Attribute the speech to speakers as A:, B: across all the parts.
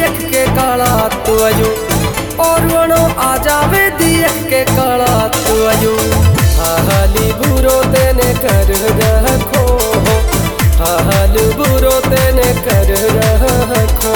A: देख के काला तू अजू और वनो आ जावे देख के काला तू अजू हाली बुरो तेने कर रखो हाल बुरो तेने कर रखो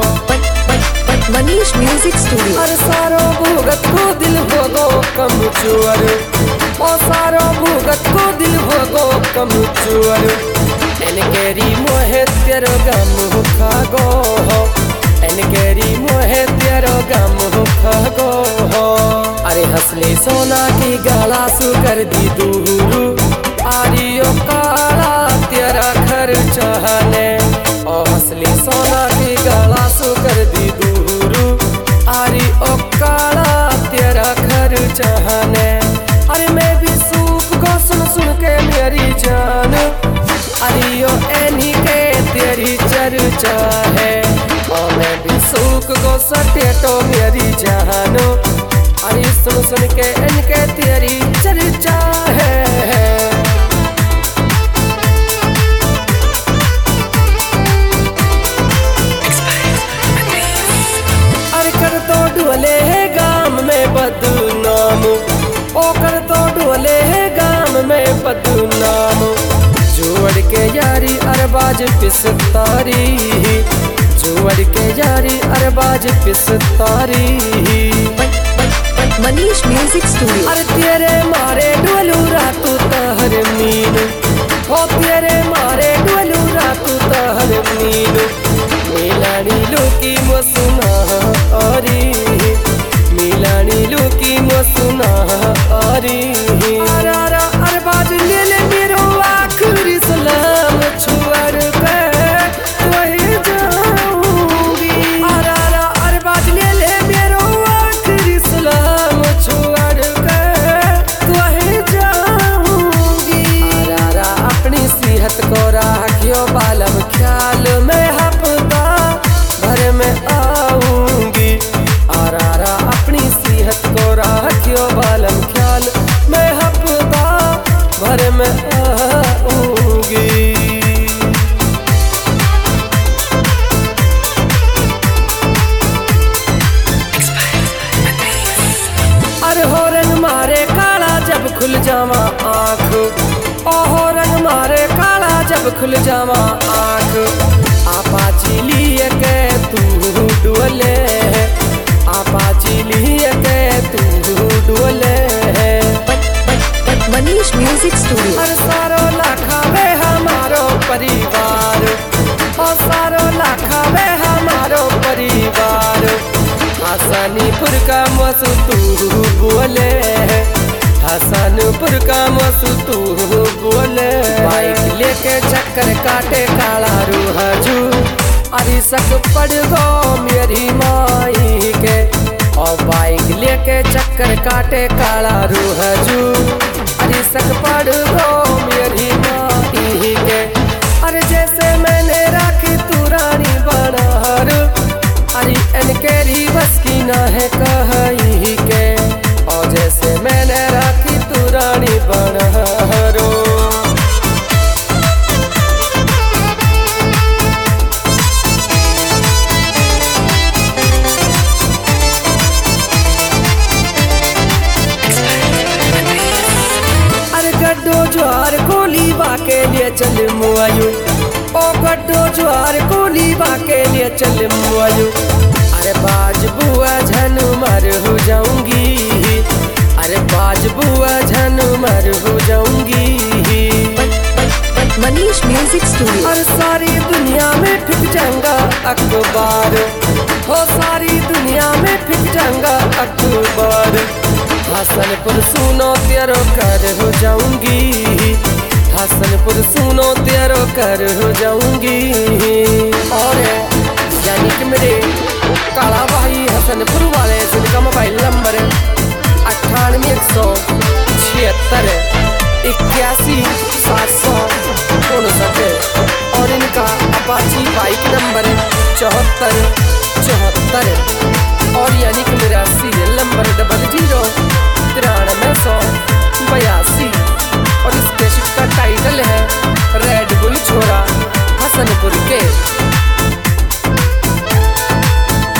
B: मनीष म्यूजिक स्टूडियो।
A: अरे सारो भुगत को दिल भोगो कम चुअर ओ सारो भुगत को दिल भोगो कम चुअर एन केरी मोहे तेरो गम खागो एन केरी मोहे तेरो गम खागो अरे हंसले सोना की गाला सु कर दी दूरू आरियो काला तेरा घर चाहने ओ हंसले सोना की गाला सु कर दी दूरू आरी ओ काला तेरा घर चाहने अरे मैं भी सूप को सुन के मेरी जान अरे ओ एनी के तेरी चर्चा है और मैं भी सूप को सटे तो मेरी जान अरे सुन के इनके तेरी चर्चा है। ढोले है गाम में बदनाम ओ कर तो ढोले है गाम में बदनाम जोड़ के यारी अरबाज पिसतारी जोड़ के यारी अरबाज पिसतारी
B: मनीष म्यूजिक स्टूडियो।
A: अरे तेरे मारे ढोलू रातू तहर मीन हो तेरे मारे ढोलू रातू तहर मीन मिलानी लोकी मसुना अरी मिलानी लोकी मसुना अरी अरारा अरबाज ले ले मेरो आखिरी सलाम छुअर पे वही जाऊंगी अरारा अरबाज ले ले मेरो आखिरी सलाम छुअर पे वही जाऊंगी अरारा अपनी सेहत को राखियो बालम ख्याल में हफ्ता भर में आऊंगी आरारा अपनी सेहत को राखियो बालम ख्याल मैं हफ्ता भर में आऊंगी। अरे हो रंग मारे काला जब खुल जावा आँख ओ हो रंग मारे काला जब खुल जावा आँख आपा चिलिए के तू डोले आपा चिलिए के तू डोले
B: मनीष म्यूजिक स्टूडियो।
A: अरे सारो लाखावे हमारो परिवार ओ सारो लाखावे हमारो परिवार हसनीपुर का मसू तू बोले हसनपुर का मसू तू बोले बाइक लेके चक्कर काटे काला रूहजू अरे सक पड़ गो मेरी माई के और बाइक लेके चक्कर काटे काला रूहजू अरे सक पड़ गो मेरी माई के अरे जैसे मैंने राखी तू रानी बनहर अरे इनके बस की ना है कहीं के और जैसे मैंने राखी तू रानी बनहरो अरे गड्ढो ज्वार कोली बाके लिए चल मुआयू ओ गड्ढो ज्वार कोली बाके लिए चल मुआयू अरे बाज बुआ झन मर हो जाऊंगी अरे बाज बुआ झन मर हो जाऊंगी
B: मनीष म्यूजिक स्टूडियो।
A: अरे सारी दुनिया में फिक जाऊंगा अखबार हो सारी दुनिया में फिक जाऊंगा अखबार हसनपुर सुनो तेरो कर हो जाऊंगी हसनपुर सुनो तेरो कर हो जाऊंगी और यानी कि मेरे काला भाई हसनपुर वाले जिनका मोबाइल नंबर 9816815759 और इनका अपाची बाइक नंबर 7474 और यानी कि मेरा सीरियल नंबर 009392 और इस कैसेट का टाइटल है रेड बुल छोरा हसनपुर के।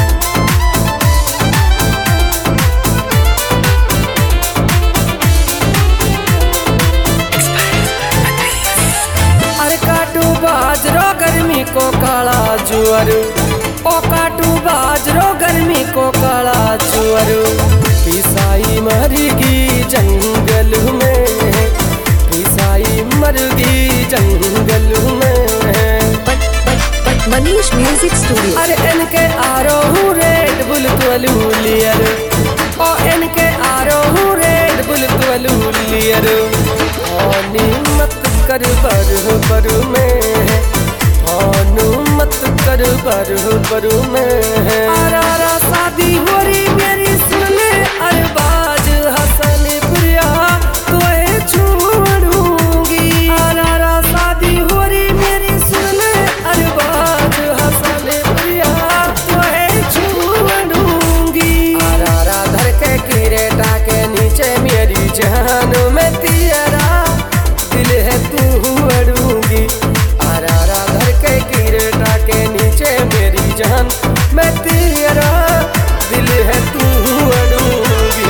A: जुअर ओ काटू बाजरो गर्मी को काला जुअर पिसाई मरगी जंगल में पिसाई मरगी जंगल में
B: मनीष म्यूजिक स्टूडियो
A: अरे इनके आरो हूँ रेड बुल तुअलूलियर ओ इनके आरो हूँ रेड बुल तुअलूलियर हानी मत कर बरू में हानू मत कर बरू में आरा शादी हो रही मेरी सुने अरबाज हसन प्रिया तोहे छोड़ूंगी आरा शादी हो रही मेरी सुने अरबाज हसन प्रिया तोहे छोड़ूंगी आरा धर के किरेटा के नीचे मेरी जान में तेरा दिल है तू अड़ूंगी आरा धर के किरेटा के नीचे मेरी जान मैं तेरा दिल है तू अड़ूंगी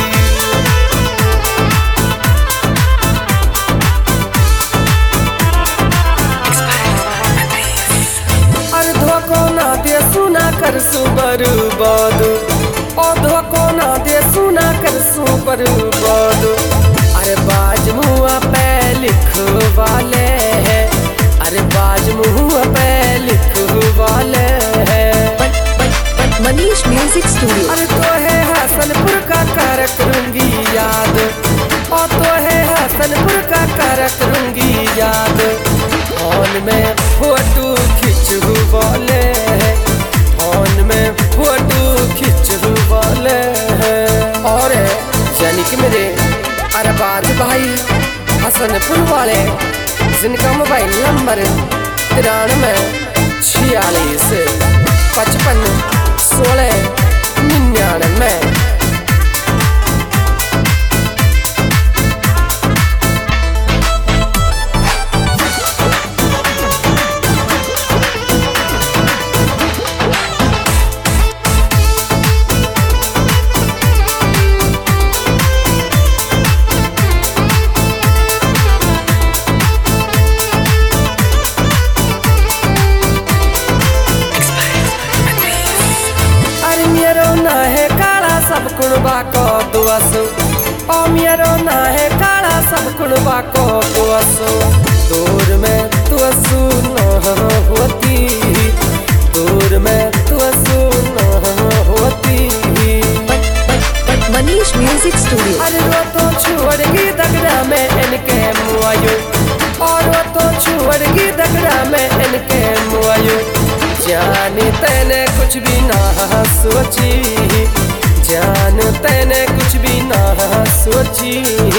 A: अरे धोखो ना दे सुना कर सु बर्बाद ओ धोखो ना दे सुना कर सु बर्बाद अरे बाज मुआ पे लिखवाले है अरे बाज मुआ पे लिखवाले है
B: मनीष म्यूजिक स्टूडियो
A: अरे तो है हसनपुर का कर करूंगी याद ओ तो है हसनपुर का कर करूंगी याद फोन में फोटो खिंचू बोले फोन में फोटो खिंचू बोले और यानी कि मेरे अरबाज भाई हसनपुर वाले जिनका मोबाइल नंबर 93 46 55 16 99 सब कुणबा को दुआसो ओ मेरो ना है काला सब कुणबा को दुआसो दूर में तुअसु न होती दूर में तुअसु न होती
B: मनीष म्यूजिक स्टूडियो
A: अरे वो तो छोड़गी दगड़ा में इनके मुआयो और वो तो छोड़गी दगड़ा में इनके मुआयो जाने तैने कुछ भी ना सोची जान तैने कुछ भी ना सोची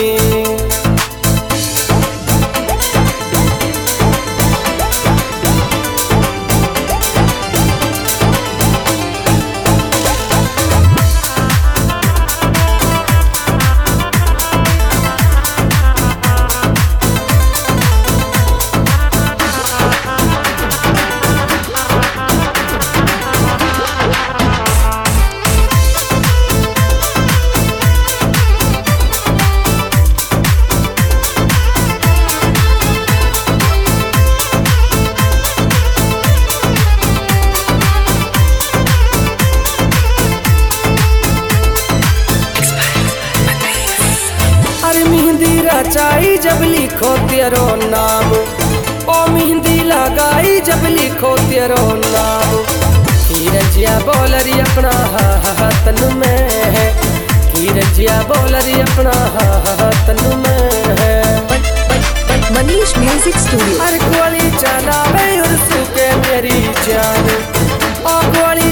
A: रचाई जब लिखो तेरो नाम ओ मेहंदी लगाई जब लिखो तेरो नाम कीरजिया बोलरी अपना हाथन में है कीरजिया बोलरी अपना हाथन में है
B: मनीष म्यूजिक स्टूडियो
A: हर गोली चलावे उर्सू के मेरी जान ओ गोली